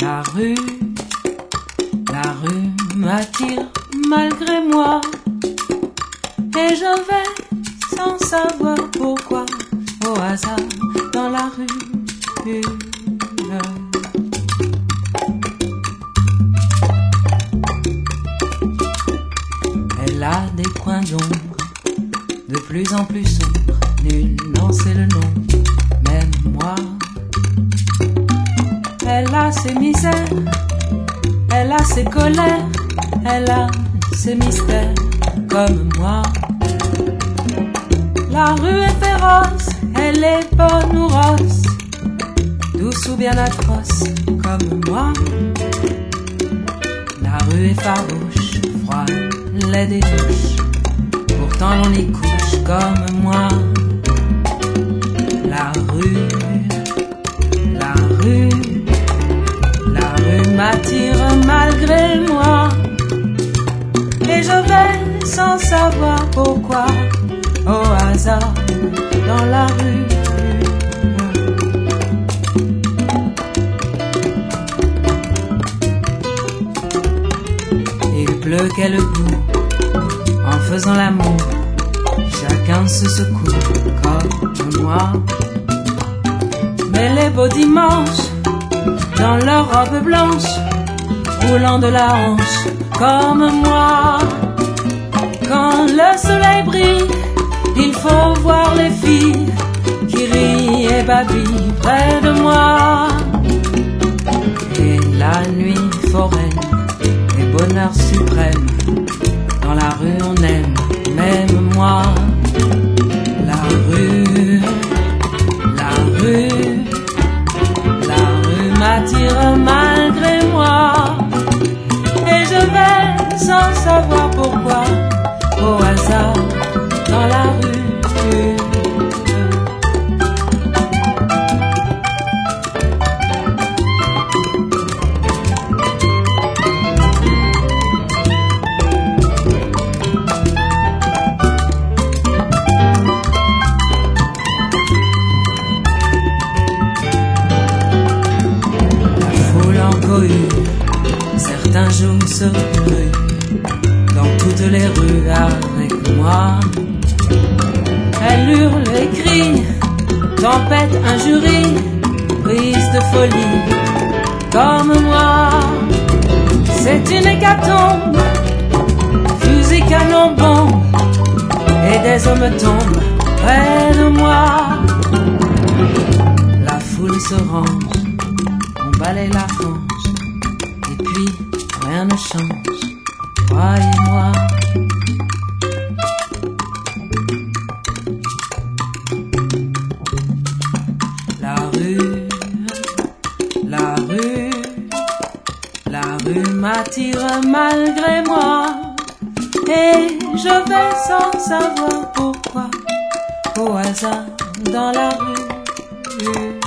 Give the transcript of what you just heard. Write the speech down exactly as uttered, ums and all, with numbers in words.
La rue, la rue m'attire malgré moi, et je vais sans savoir pourquoi, au hasard dans la rue. Elle a des coins d'ombre de plus en plus sombres, nul n'en sait le nom, même moi. Elle a ses misères, elle a ses colères, elle a ses mystères, comme moi. La rue est féroce, elle est bonne ou rose, douce ou bien atroce, comme moi. La rue est farouche, froide, laide et douche, pourtant l'on y couche, comme moi. La rue, la rue, la rue m'attire malgré moi, et je vais sans savoir pourquoi, au hasard dans la rue. Il pleut quel goût en faisant l'amour, chacun se secoue comme moi. Mais les beaux dimanches, dans leur robe blanche, roulant de la hanche, comme moi. Quand le soleil brille, il faut voir les filles qui rient et babillent près de moi. Et la nuit foraine et bonheur suprême, dans la rue on aime, même moi. La rue, la rue, la rue m'attire malgré moi, et je vais sans savoir pourquoi, au hasard dans la rue. Certains jours se ruent dans toutes les rues avec moi. Elle hurle et crie, tempête, injurie, prise de folie, comme moi. C'est une hécatombe, fusil, canon, bombe, et des hommes tombent près de moi. La foule se range, on balaye la fange, et puis rien ne change, croyez-moi. La rue, la rue, la rue m'attire malgré moi, et je vais sans savoir pourquoi, au hasard dans la rue.